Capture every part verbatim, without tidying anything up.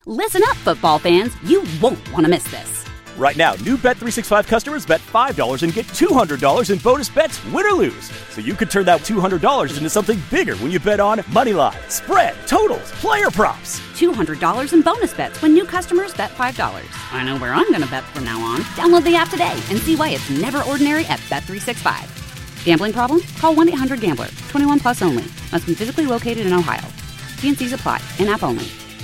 Listen up, football fans. You won't want to miss this. Right now, new Bet three sixty-five customers bet five dollars and get two hundred dollars in bonus bets, win or lose. So you could turn that two hundred dollars into something bigger when you bet on money line, spread, totals, player props. two hundred dollars in bonus bets when new customers bet five dollars. I know where I'm going to bet from now on. Download the app today and see why it's never ordinary at Bet three sixty-five. Gambling problem? Call one eight hundred gambler. twenty-one plus only. Must be physically located in Ohio. T and C's apply. In-app only.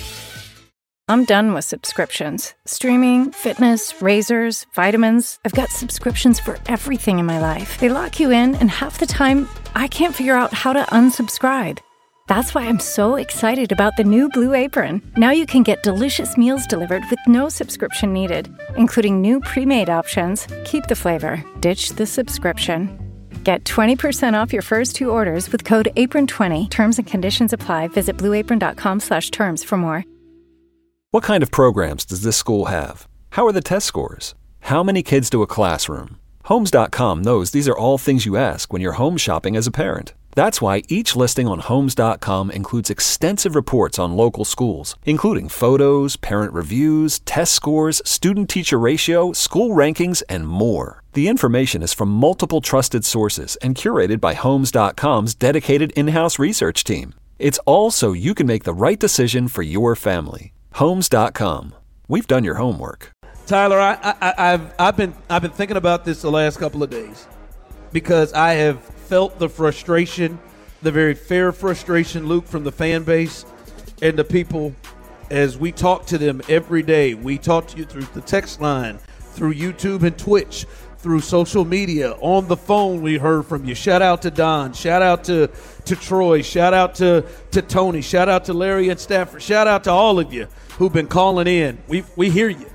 I'm done with subscriptions. Streaming, fitness, razors, vitamins. I've got subscriptions for everything in my life. They lock you in, and half the time, I can't figure out how to unsubscribe. That's why I'm so excited about the new Blue Apron. Now you can get delicious meals delivered with no subscription needed, including new pre-made options. Keep the flavor. Ditch the subscription. Get twenty percent off your first two orders with code apron twenty. Terms and conditions apply. Visit blueapron.com slash terms for more. What kind of programs does this school have? How are the test scores? How many kids do a classroom? Homes dot com knows these are all things you ask when you're home shopping as a parent. That's why each listing on Homes dot com includes extensive reports on local schools, including photos, parent reviews, test scores, student-teacher ratio, school rankings, and more. The information is from multiple trusted sources and curated by Homes dot com's dedicated in-house research team. It's all so you can make the right decision for your family. Homes dot com. We've done your homework. Tyler, I, I, I've I've been I've been thinking about this the last couple of days because I have felt the frustration, the very fair frustration, Luke, from the fan base and the people as we talk to them every day. We talk to you through the text line, through YouTube and Twitch, through social media, on the phone. We heard from you. Shout out to Don. Shout out to to Troy. Shout out to to Tony. Shout out to Larry and Stafford. Shout out to all of you who've been calling in. We we hear you.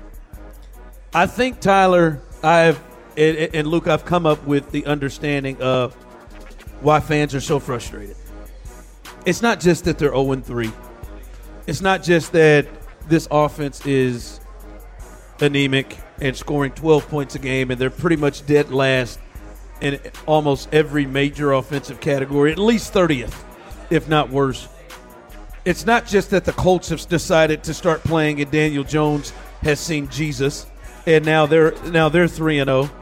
I think, Tyler, I've and, and Luke, I've come up with the understanding of why fans are so frustrated. It's not just that they're oh and three. It's not just that this offense is anemic and scoring twelve points a game, and they're pretty much dead last in almost every major offensive category, at least thirtieth, if not worse. It's not just that the Colts have decided to start playing and Daniel Jones has seen Jesus, and now they're now they're three and oh.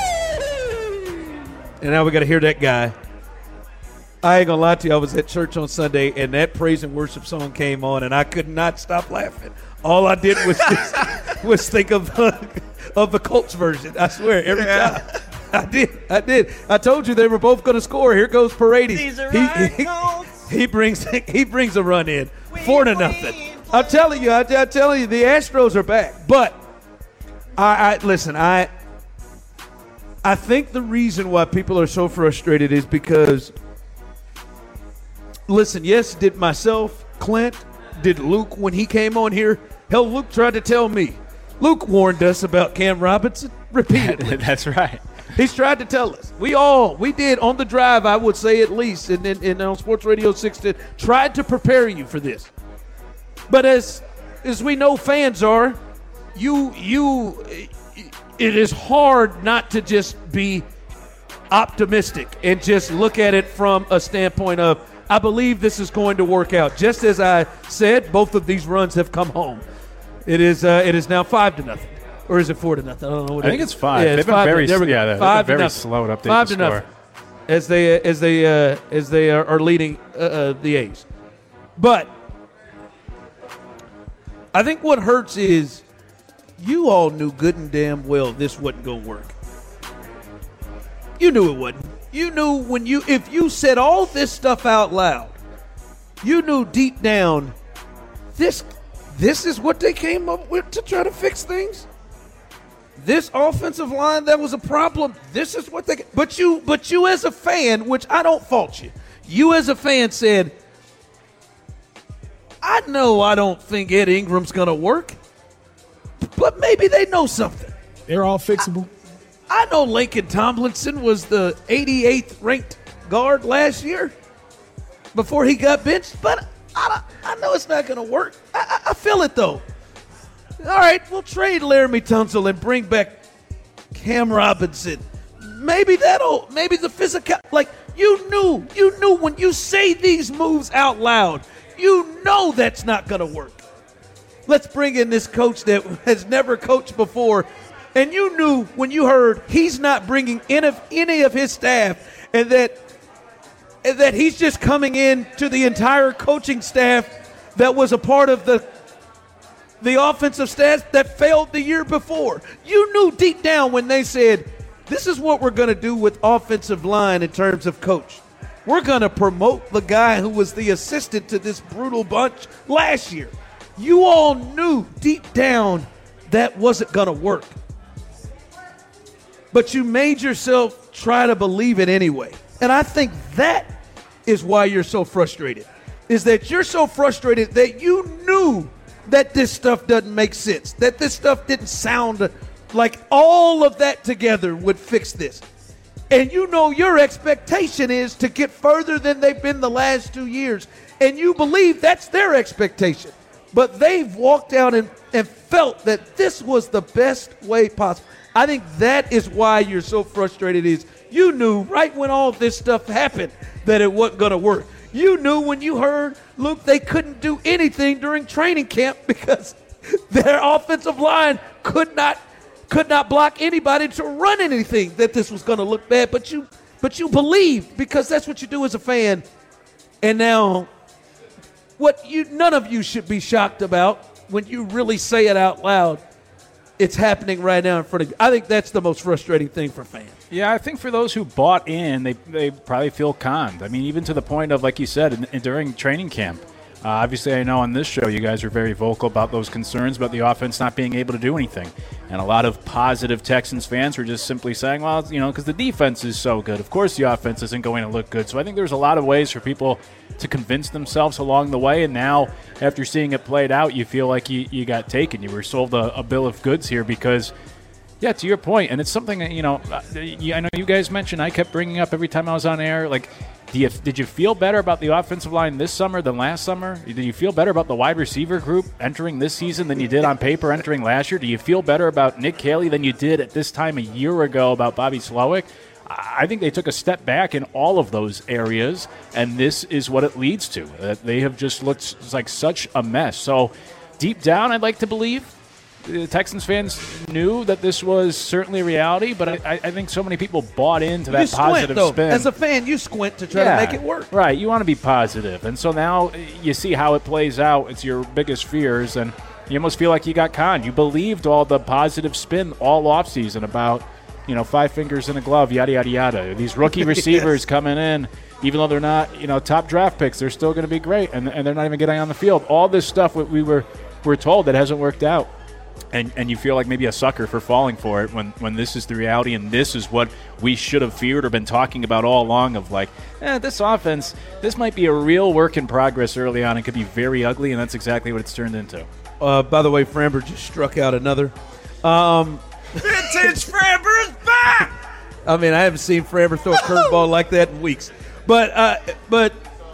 And now we got to hear that guy. I ain't going to lie to you. I was at church on Sunday, and that praise and worship song came on, and I could not stop laughing. All I did was just, was think of uh, of the Colts version. I swear, every yeah. time. I did. I did. I told you they were both going to score. Here goes Paredes. These are he, right he, Colts. he brings he brings a run in. We Four to win. nothing. I'm telling you. I, I'm telling you, the Astros are back. But I, I listen. I I think the reason why people are so frustrated is because, listen, yes, did myself, Clint, did Luke when he came on here? Hell, Luke tried to tell me. Luke warned us about Cam Robinson repeatedly. That's right. He's tried to tell us. We all, we did on the drive, I would say at least, and, and, and on Sports Radio sixty, tried to prepare you for this. But as as we know fans are, you you it is hard not to just be optimistic and just look at it from a standpoint of, I believe this is going to work out. Just as I said, both of these runs have come home. It is uh, it is now five to nothing. Or is it four to nothing? I don't know what I it think is. it's five. Yeah, They've it's been five very, to, there we go. yeah, they've five been very to slow to update five the to score. nothing. As they as they uh, as they are, are leading uh, uh, the A's. But I think what hurts is you all knew good and damn well this wasn't going to work. You knew it wasn't. You knew when you if you said all this stuff out loud, you knew deep down this this is what they came up with to try to fix things. This offensive line that was a problem. This is what they but you but you as a fan, which I don't fault you. You as a fan said, I know I don't think Ed Ingram's going to work, but maybe they know something. They're all fixable. I, I know Lincoln Tomlinson was the eighty-eighth ranked guard last year before he got benched, but I, I know it's not going to work. I, I, I feel it, though. All right, we'll trade Laramie Tunsil and bring back Cam Robinson. Maybe that'll, maybe the physical, like you knew, you knew when you say these moves out loud, you know that's not going to work. let's bring in this coach that has never coached before. And you knew when you heard he's not bringing any of, any of his staff and that, and that he's just coming in to the entire coaching staff that was a part of the the offensive staff that failed the year before. You knew deep down when they said, this is what we're going to do with offensive line in terms of coach. We're going to promote the guy who was the assistant to this brutal bunch last year. You all knew deep down that wasn't going to work. But you made yourself try to believe it anyway. And I think that is why you're so frustrated, is that you're so frustrated that you knew that this stuff doesn't make sense, that this stuff didn't sound like all of that together would fix this. And you know your expectation is to get further than they've been the last two years. And you believe that's their expectation. But they've walked out and, and felt that this was the best way possible. I think that is why you're so frustrated is you knew right when all this stuff happened that it wasn't going to work. You knew when you heard, Luke, they couldn't do anything during training camp because their offensive line could not could not block anybody to run anything, that this was going to look bad. But you but you believed because that's what you do as a fan. And now what you none of you should be shocked about when you really say it out loud, it's happening right now in front of you. I think that's the most frustrating thing for fans. Yeah, I think for those who bought in, they they probably feel conned. I mean, even to the point of, like you said, in, in, during training camp. Uh, obviously, I know on this show you guys are very vocal about those concerns about the offense not being able to do anything. And a lot of positive Texans fans were just simply saying, well, you know, because the defense is so good. Of course the offense isn't going to look good. So I think there's a lot of ways for people to convince themselves along the way. And now, after seeing it played out, you feel like you, you got taken. You were sold a, a bill of goods here because – yeah, to your point, and it's something that, you know, I know you guys mentioned, I kept bringing up every time I was on air, like, do you, did you feel better about the offensive line this summer than last summer? Did you feel better about the wide receiver group entering this season than you did on paper entering last year? Do you feel better about Nick Caley than you did at this time a year ago about Bobby Slowick? I think they took a step back in all of those areas, and this is what it leads to. Uh, they have just looked like such a mess. So deep down, I'd like to believe the Texans fans knew that this was certainly a reality, but I, I think so many people bought into that you squint, positive though. spin. As a fan, you squint to try yeah, to make it work. Right. You want to be positive. And so now you see how it plays out. It's your biggest fears, and you almost feel like you got conned. You believed all the positive spin all offseason about, you know, five fingers in a glove, yada, yada, yada. These rookie receivers yes. coming in, even though they're not, you know, top draft picks, they're still going to be great, and, and they're not even getting on the field. All this stuff we were, we're told that hasn't worked out. And and you feel like maybe a sucker for falling for it when, when this is the reality and this is what we should have feared or been talking about all along of like, eh, this offense, this might be a real work in progress early on and could be very ugly, and that's exactly what it's turned into. Uh, by the way, Framber just struck out another. Um, Vintage Framber is back! I mean, I haven't seen Framber throw a curveball like that in weeks. But, uh, but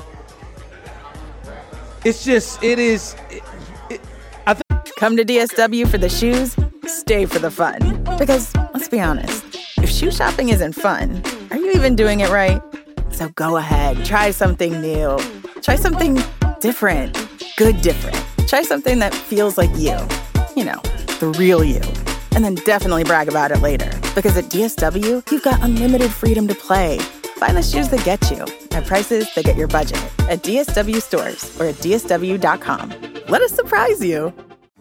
it's just, it is – Come to D S W for the shoes, stay for the fun. Because, let's be honest, if shoe shopping isn't fun, are you even doing it right? So go ahead, try something new. Try something different. Good different. Try something that feels like you. You know, the real you. And then definitely brag about it later. Because at D S W, you've got unlimited freedom to play. Find the shoes that get you at prices that get your budget at D S W stores or at D S W dot com. Let us surprise you.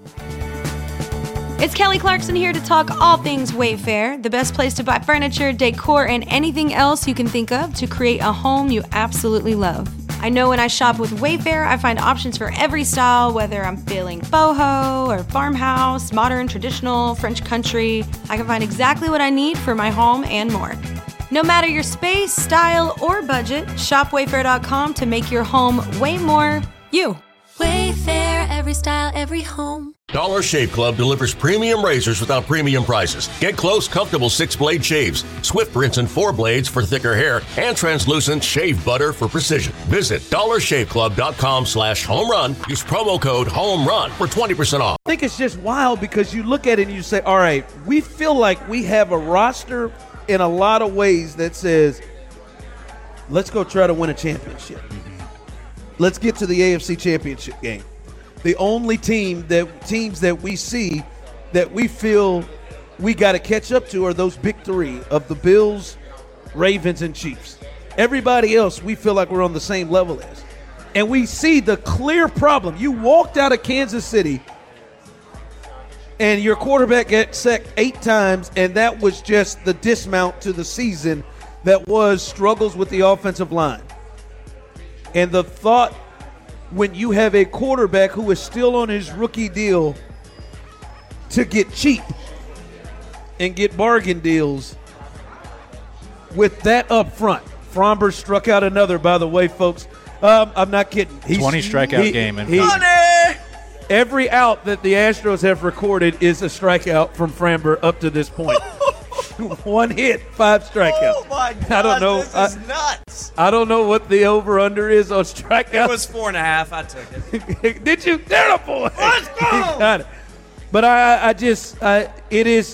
It's Kelly Clarkson here to talk all things Wayfair, the best place to buy furniture, decor, and anything else you can think of to create a home you absolutely love. I know when I shop with Wayfair, I find options for every style, whether I'm feeling boho or farmhouse, modern, traditional, French country. I can find exactly what I need for my home and more. No matter your space, style, or budget, shop wayfair dot com to make your home way more you. Wayfair, every style, every home. Dollar Shave Club delivers premium razors without premium prices. Get close, comfortable six-blade shaves, Swift rinse and four blades for thicker hair, and translucent shave butter for precision. Visit dollar shave club dot com slash home run. Use promo code HOMERUN for twenty percent off. I think it's just wild because you look at it and you say, all right, we feel like we have a roster in a lot of ways that says, let's go try to win a championship. Let's get to the A F C Championship game. The only team that teams that we see that we feel we got to catch up to are those big three of the Bills, Ravens, and Chiefs. Everybody else we feel like we're on the same level as. And we see the clear problem. You walked out of Kansas City and your quarterback got sacked eight times, and that was just the dismount to the season that was struggles with the offensive line. And the thought when you have a quarterback who is still on his rookie deal to get cheap and get bargain deals with that up front. Fromber struck out another, by the way, folks. Um, I'm not kidding. He's, twenty strikeout he, game. And he, every out that the Astros have recorded is a strikeout from Framber up to this point. One hit, five strikeouts. Oh my God! I don't know. This is I, nuts. I don't know what the over/under is on strikeouts. It was four and a half. I took it. Did you? There, boy. Let's go. Got it. But I, I just, I, it is,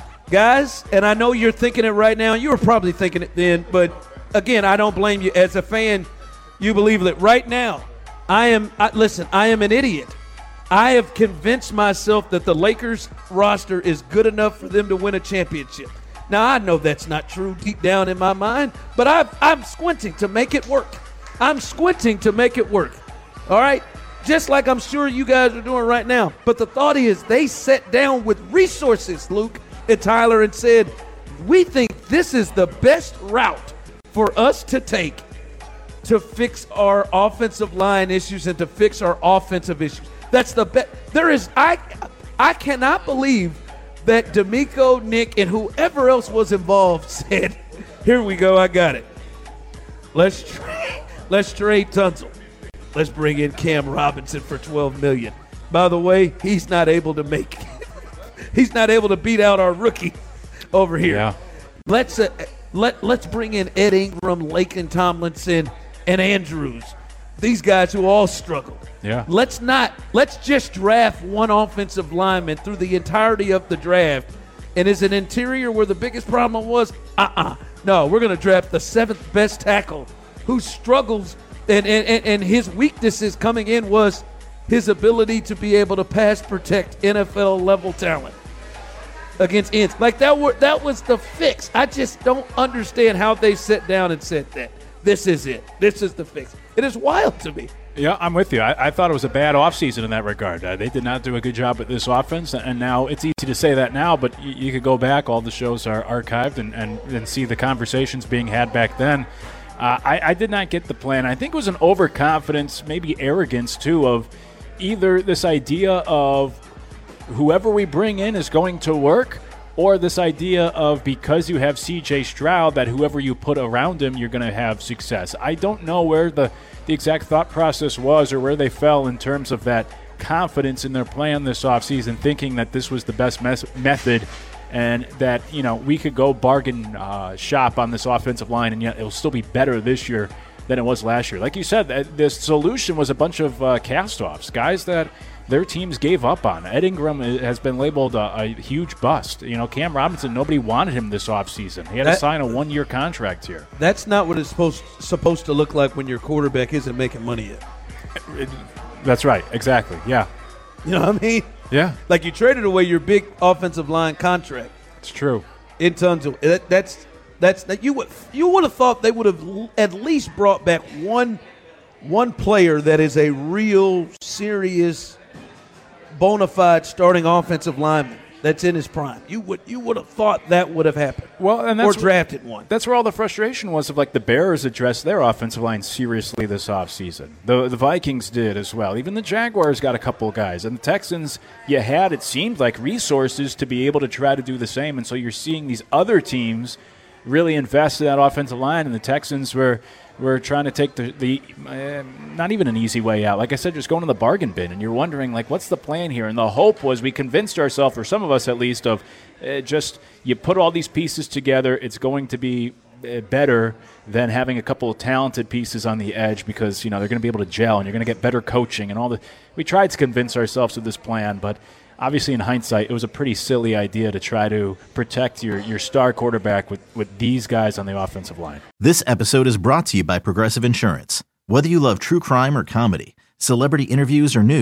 guys, and I know you're thinking it right now. You were probably thinking it then, but again, I don't blame you. As a fan, you believe that right now. I am. I, listen, I am an idiot. I have convinced myself that the Lakers roster is good enough for them to win a championship. Now, I know that's not true deep down in my mind, but I, I'm squinting to make it work. I'm squinting to make it work. All right? Just like I'm sure you guys are doing right now. But the thought is they sat down with resources, Luke and Tyler, and said, we think this is the best route for us to take to fix our offensive line issues and to fix our offensive issues. That's the best. There is, I, I cannot believe that D'Amico, Nick, and whoever else was involved said, here we go, I got it. Let's trade, let's trade Tunsil. Let's bring in Cam Robinson for twelve million dollars. By the way, he's not able to make he's not able to beat out our rookie over here. Yeah. Let's uh, let let's bring in Ed Ingram, Laken Tomlinson, and Andrews. These guys who all struggled. Yeah. Let's not let's just draft one offensive lineman through the entirety of the draft. And is an interior where the biggest problem was? Uh-uh. No, we're going to draft the seventh best tackle who struggles, and, and, and his weaknesses coming in was his ability to be able to pass protect N F L level talent against ends. Like that were, that was the fix. I just don't understand how they sat down and said that. This is it. This is the fix. It is wild to me. Yeah, I'm with you. I, I thought it was a bad offseason in that regard. Uh, they did not do a good job with this offense, and now it's easy to say that now, but you, you could go back. All the shows are archived and, and, and see the conversations being had back then. Uh, I, I did not get the plan. I think it was an overconfidence, maybe arrogance, too, of either this idea of whoever we bring in is going to work, or this idea of because you have C J Stroud that whoever you put around him, you're going to have success. I don't know where the, the exact thought process was or where they fell in terms of that confidence in their plan this offseason, thinking that this was the best mes- method and that, you know, we could go bargain uh, shop on this offensive line and yet it'll still be better this year than it was last year. Like you said, the solution was a bunch of uh, cast-offs, guys that their teams gave up on. Ed Ingram has been labeled a, a huge bust. You know, Cam Robinson, nobody wanted him this offseason. He had that, to sign a one-year contract here. That's not what it's supposed supposed to look like when your quarterback isn't making money yet. That's right. Exactly. Yeah. You know what I mean? Yeah. Like you traded away your big offensive line contract. It's true. In tons of that, that's that's that you would you would have thought they would have at least brought back one one player that is a real serious bona fide starting offensive lineman that's in his prime. You would you would have thought that would have happened. Well, and that's or drafted one. That's where all the frustration was of like the Bears addressed their offensive line seriously this offseason. The the Vikings did as well. Even the Jaguars got a couple of guys. And the Texans, you had, it seemed like, resources to be able to try to do the same. And so you're seeing these other teams really invest in that offensive line, and the Texans were We're trying to take the, the uh, not even an easy way out. Like I said, just going to the bargain bin, and you're wondering, like, what's the plan here? And the hope was we convinced ourselves, or some of us at least, of uh, just you put all these pieces together, it's going to be uh, better than having a couple of talented pieces on the edge because, you know, they're going to be able to gel, and you're going to get better coaching and all the. We tried to convince ourselves of this plan, but obviously in hindsight, it was a pretty silly idea to try to protect your, your star quarterback with, with these guys on the offensive line. This episode is brought to you by Progressive Insurance. Whether you love true crime or comedy, celebrity interviews or news,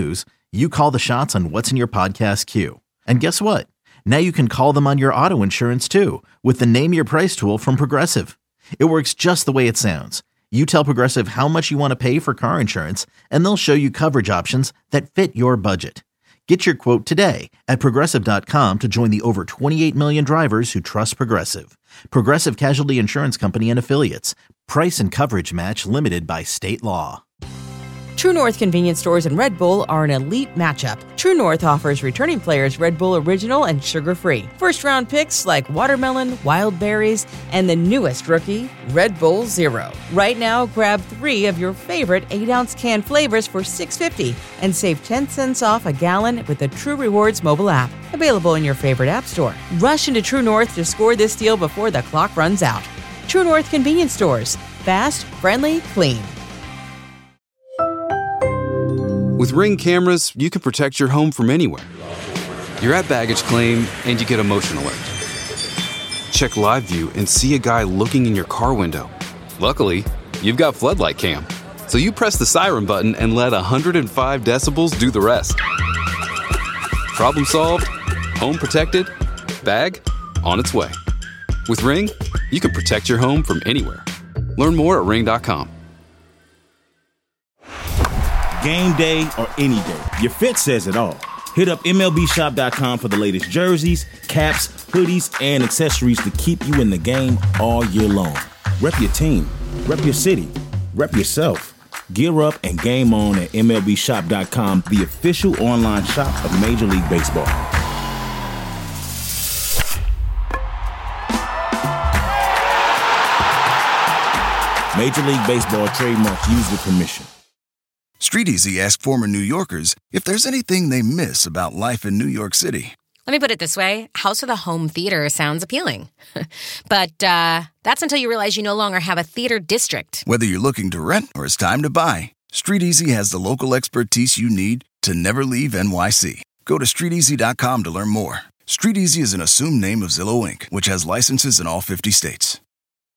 You call the shots on what's in your podcast queue. And guess what? Now you can call them on your auto insurance too with the Name Your Price tool from Progressive. It works just the way it sounds. You tell Progressive how much you want to pay for car insurance, and they'll show you coverage options that fit your budget. Get your quote today at Progressive dot com to join the over twenty-eight million drivers who trust Progressive. Progressive Casualty Insurance Company and Affiliates. Price and coverage match limited by state law. True North convenience stores and Red Bull are an elite matchup. True North offers returning players Red Bull Original and sugar-free. First-round picks like watermelon, wild berries, and the newest rookie, Red Bull Zero. Right now, grab three of your favorite eight-ounce can flavors for six dollars and fifty cents and save ten cents off a gallon with the True Rewards mobile app. Available in your favorite app store. Rush into True North to score this deal before the clock runs out. True North convenience stores. Fast, friendly, clean. With Ring cameras, you can protect your home from anywhere. You're at baggage claim, and you get a motion alert. Check live view and see a guy looking in your car window. Luckily, you've got Floodlight Cam, so you press the siren button and let one hundred five decibels do the rest. Problem solved, home protected, bag on its way. With Ring, you can protect your home from anywhere. Learn more at ring dot com. Game day or any day, your fit says it all. Hit up M L B shop dot com for the latest jerseys, caps, hoodies, and accessories to keep you in the game all year long. Rep your team, rep your city, rep yourself. Gear up and game on at M L B shop dot com, the official online shop of Major League Baseball. Major League Baseball trademarks used with permission. StreetEasy asked former New Yorkers if there's anything they miss about life in New York City. Let me put it this way. House with a home theater sounds appealing. But uh, that's until you realize you no longer have a theater district. Whether you're looking to rent or it's time to buy, StreetEasy has the local expertise you need to never leave N Y C. Go to street easy dot com to learn more. StreetEasy is an assumed name of Zillow Incorporated, which has licenses in all fifty states.